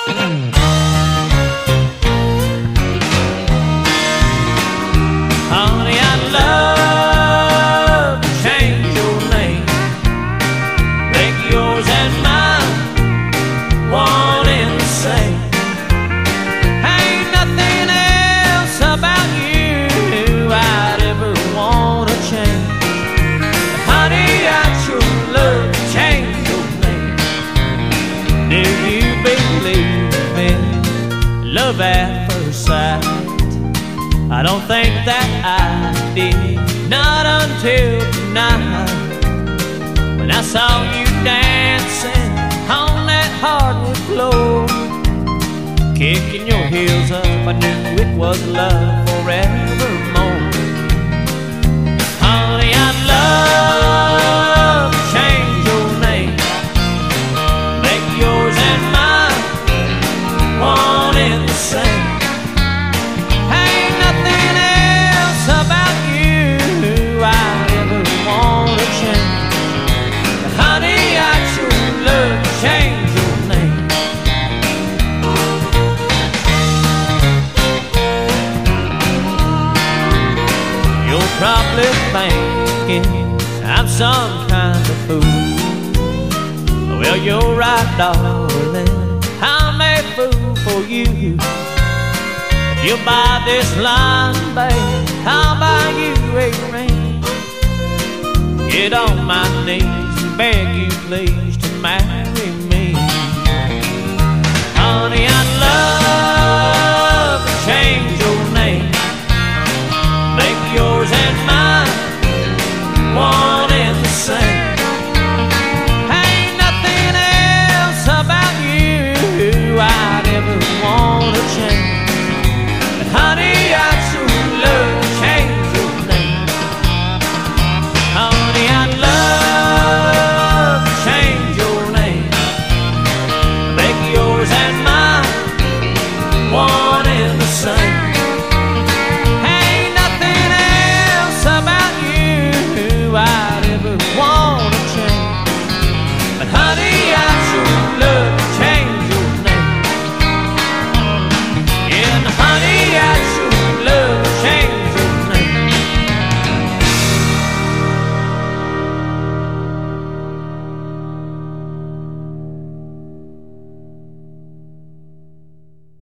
Honey, I'd love to change your name, make yours and mine one and the same. Ain't nothing else about you I'd ever want to change. But honey, I'd sure love to change your name. Do you believe in love at first sight? I don't think that I did, not until tonight, when I saw you dancing on that hardwood floor, kicking your heels up. I knew it was love forevermore. Honey, I'd love to change your name, make yours and mine one and the same. Ain't nothing else about you I ever want to change. But honey, I'd sure love to change your name. You're probably thinking I'm some kind of fool. Well, you're right, darling, I'm a fool for you. If you'll buy this line, babe, I'll buy you a ring. Get on my knees and beg you please to marry